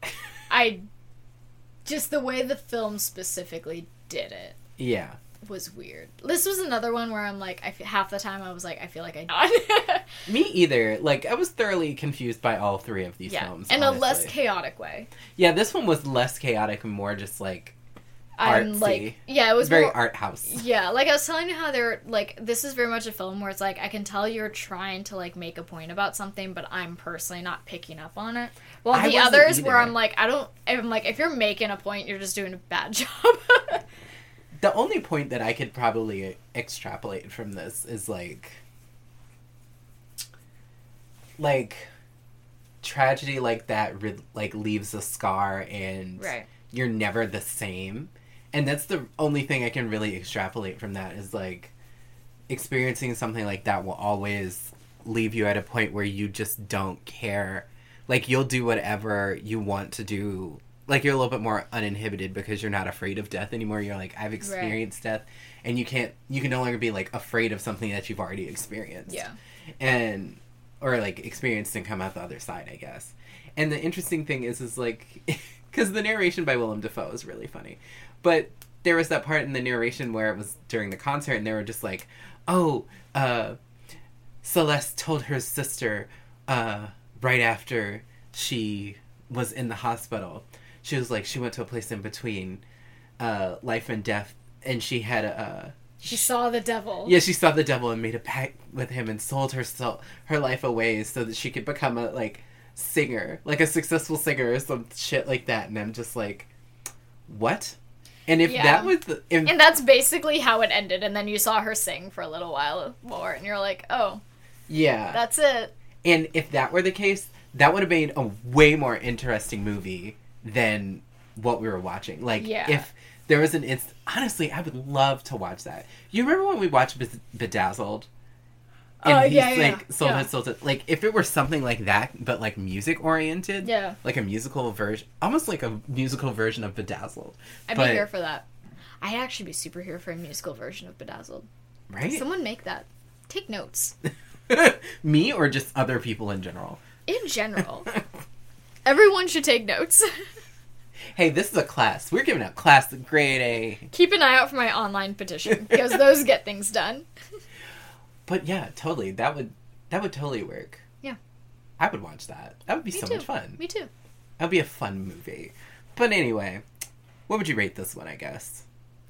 just the way the film specifically did it. Yeah. Was weird. This was another one where I'm like, half the time I was like, I feel like I Me either. Like, I was thoroughly confused by all three of these films. In honestly. a less chaotic way. Yeah, this one was less chaotic and more just, like, artsy. Like, yeah, it was very more, art house. Yeah, like I was telling you how they're, like, this is very much a film where it's like, I can tell you're trying to, like, make a point about something, but I'm personally not picking up on it. Well, the others either. Where I'm like, if you're making a point, you're just doing a bad job. The only point that I could probably extrapolate from this is, like, tragedy like that, like, leaves a scar and you're never the same. And that's the only thing I can really extrapolate from that is, like, experiencing something like that will always leave you at a point where you just don't care. Like, you'll do whatever you want to do. Like, you're a little bit more uninhibited because you're not afraid of death anymore. You're like, I've experienced death. And you can no longer be, like, afraid of something that you've already experienced. Yeah. Or, like, experienced and come out the other side, I guess. And the interesting thing is like, because the narration by Willem Dafoe is really funny. But there was that part in the narration where it was during the concert and they were just like, Celeste told her sister right after she was in the hospital. She was like, she went to a place in between life and death, and she had she saw the devil. Yeah, she saw the devil and made a pact with him and sold her life away so that she could become a, like, singer, like a successful singer or some shit like that. And I'm just like, what? And if that was and that's basically how it ended, and then you saw her sing for a little while more, and you're like, oh. Yeah. That's it. And if that were the case, that would have made a way more interesting movie than what we were watching. Like, if there was honestly, I would love to watch that. You remember when we watched Bedazzled? And like, if it were something like that, but, like, music-oriented. Yeah. Like a musical version, almost like a musical version of Bedazzled. I'd be here for that. I'd actually be super here for a musical version of Bedazzled. Right? Someone make that. Take notes. Me or just other people in general? In general. Everyone should take notes. Hey, this is a class. We're giving out class grade A. Keep an eye out for my online petition, because those get things done. But yeah, totally. That would totally work. Yeah. I would watch that. That would be much fun. Me too. That would be a fun movie. But anyway, what would you rate this one, I guess?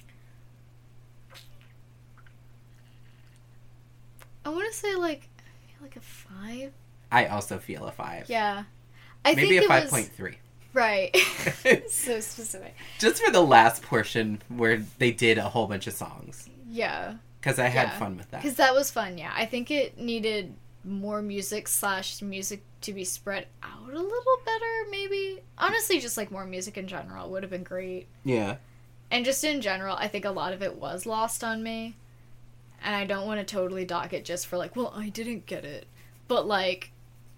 I want to say, like a 5. I also feel a 5. Yeah. Maybe a 5.3. Right. So specific. Just for the last portion where they did a whole bunch of songs. Yeah. Because I had fun with that. Because that was fun, yeah. I think it needed more music to be spread out a little better, maybe. Honestly, just, like, more music in general would have been great. Yeah. And just in general, I think a lot of it was lost on me. And I don't want to totally dock it just for, like, well, I didn't get it. But, like,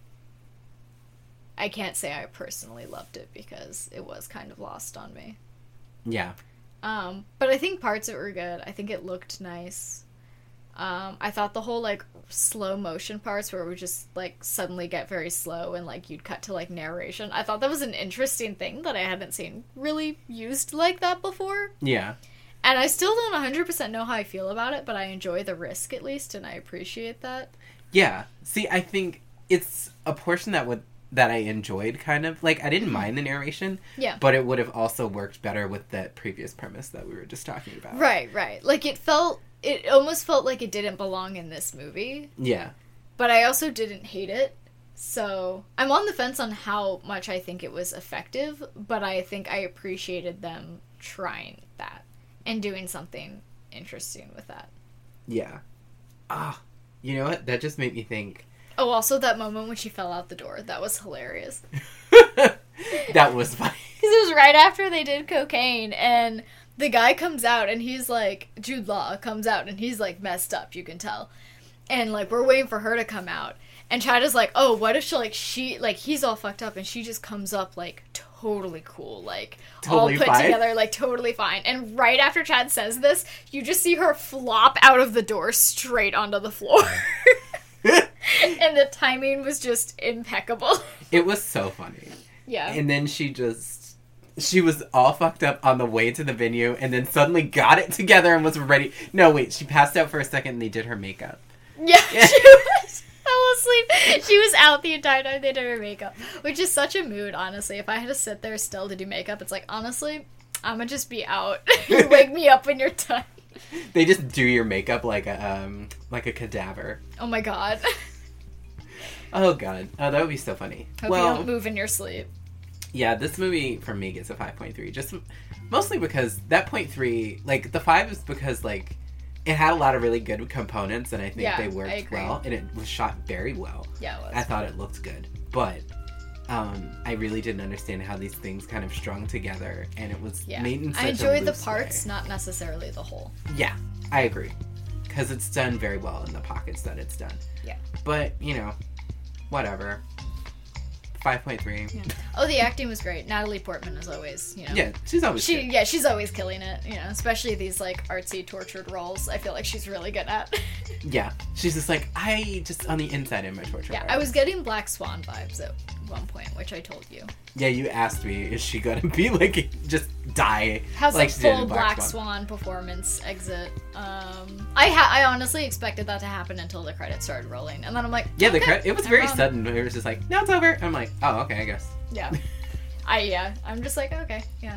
I can't say I personally loved it because it was kind of lost on me. Yeah. But I think parts of it were good. I think it looked nice. I thought the whole, like, slow motion parts where it would just, like, suddenly get very slow and, like, you'd cut to, like, narration. I thought that was an interesting thing that I hadn't seen really used like that before. Yeah. And I still don't 100% know how I feel about it, but I enjoy the risk, at least, and I appreciate that. Yeah. See, I think it's a portion that I enjoyed, kind of. Like, I didn't mind the narration. Yeah. But it would have also worked better with that previous premise that we were just talking about. Right. Like, it almost felt like it didn't belong in this movie. Yeah. But I also didn't hate it. So, I'm on the fence on how much I think it was effective, but I think I appreciated them trying that and doing something interesting with that. Yeah. You know what? That just made me think. Oh, also that moment when she fell out the door. That was hilarious. That was funny. Because it was right after they did cocaine, and the guy comes out, and he's like, Jude Law comes out, and he's like messed up, you can tell. And like, we're waiting for her to come out. And Chad is like, oh, what if he's all fucked up, and she just comes up, like, totally cool, like, totally all put fine. Together, like, totally fine. And right after Chad says this, you just see her flop out of the door straight onto the floor. And the timing was just impeccable. It was so funny. Yeah. And then she was all fucked up on the way to the venue, and then suddenly got it together and was ready. No, wait, she passed out for a second, and they did her makeup. Yeah. She fell asleep. She was out the entire time they did her makeup, which is such a mood, honestly. If I had to sit there still to do makeup, it's like, honestly, I'm gonna just be out. You wake me up when you're done. They just do your makeup like a cadaver. Oh my god. Oh god. Oh, that would be so funny. Hope you don't move in your sleep. Yeah, this movie for me gets a 5.3. Just mostly because that 0.3, like the 5 is because like it had a lot of really good components, and I think they worked well, and it was shot very well. Yeah, it was. I thought it looked good, but I really didn't understand how these things kind of strung together, and it was made in such a loose way. I enjoyed the parts, not necessarily the whole. Yeah, I agree, because it's done very well in the pockets that it's done. Yeah. But, you know, whatever. 5.3. Yeah. Oh, the acting was great. Natalie Portman, as always, you know. Yeah, she's always good. Yeah, she's always killing it, you know, especially these, like, artsy, tortured roles. I feel like she's really good at. Yeah. She's just like, I just, on the inside am a tortured artist. I was getting Black Swan vibes at one point, which I told you. Yeah, you asked me, is she gonna be, like, just die? Has like a full Black Swan performance exit. I honestly expected that to happen until the credits started rolling, and then I'm like, yeah, okay, it was very sudden. It was just like, no, it's over. I'm like, oh, okay, I guess. Yeah. I'm just like, okay, yeah.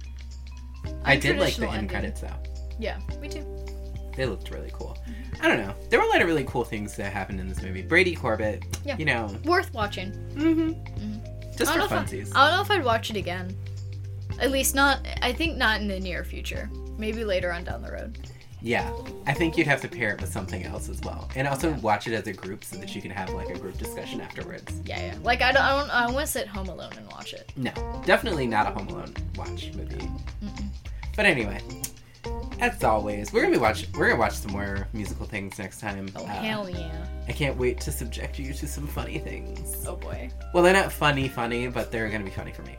I did like the end credits, though. Yeah, me too. They looked really cool. I don't know. There were a lot of really cool things that happened in this movie. Brady Corbett, you know. Worth watching. Just for funsies. I don't know if I'd watch it again. At least not, I think not in the near future. Maybe later on down the road. Yeah. I think you'd have to pair it with something else as well. And also watch it as a group so that you can have, like, a group discussion afterwards. Yeah. Like, I want to sit home alone and watch it. No. Definitely not a Home Alone watch movie. But anyway, as always, we're gonna watch some more musical things next time. Oh, hell yeah. I can't wait to subject you to some funny things. Oh boy. Well, they're not funny, but they're gonna be funny for me.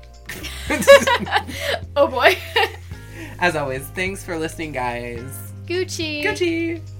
Oh boy. As always, thanks for listening, guys. Gucci. Gucci.